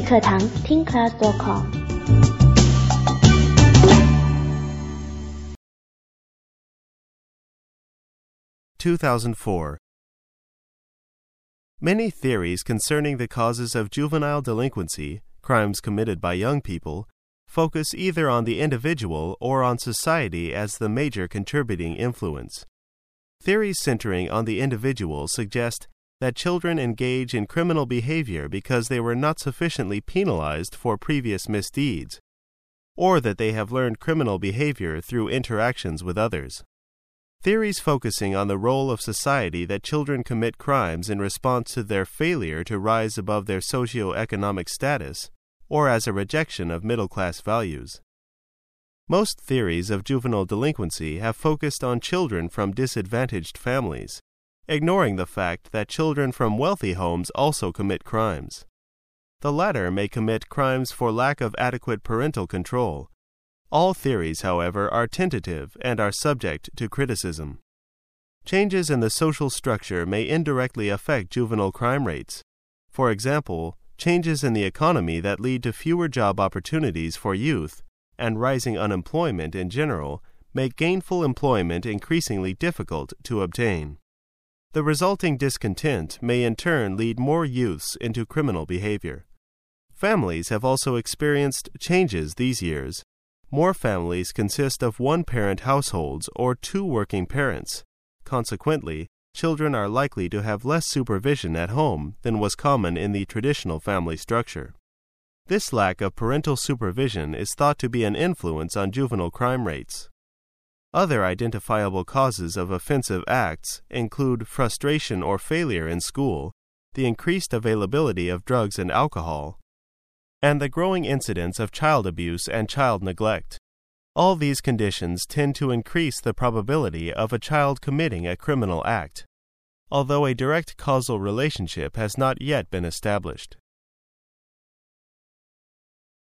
语课堂听 class.com。 2004. Many theories concerning the causes of juvenile delinquency, crimes committed by young people, focus either on the individual or on society as the major contributing influence. Theories centering on the individual suggest that children engage in criminal behavior because they were not sufficiently penalized for previous misdeeds, or that they have learned criminal behavior through interactions with others. Theories focusing on the role of society that children commit crimes in response to their failure to rise above their socio-economic status, or as a rejection of middle-class values. Most theories of juvenile delinquency have focused on children from disadvantaged families, ignoring the fact that children from wealthy homes also commit crimes. The latter may commit crimes for lack of adequate parental control. All theories, however, are tentative and are subject to criticism. Changes in the social structure may indirectly affect juvenile crime rates. For example, changes in the economy that lead to fewer job opportunities for youth and rising unemployment in general make gainful employment increasingly difficult to obtain. The resulting discontent may in turn lead more youths into criminal behavior. Families have also experienced changes these years. More families consist of one-parent households or two working parents. Consequently, children are likely to have less supervision at home than was common in the traditional family structure. This lack of parental supervision is thought to be an influence on juvenile crime rates. Other identifiable causes of offensive acts include frustration or failure in school, the increased availability of drugs and alcohol, and the growing incidence of child abuse and child neglect. All these conditions tend to increase the probability of a child committing a criminal act, although a direct causal relationship has not yet been established.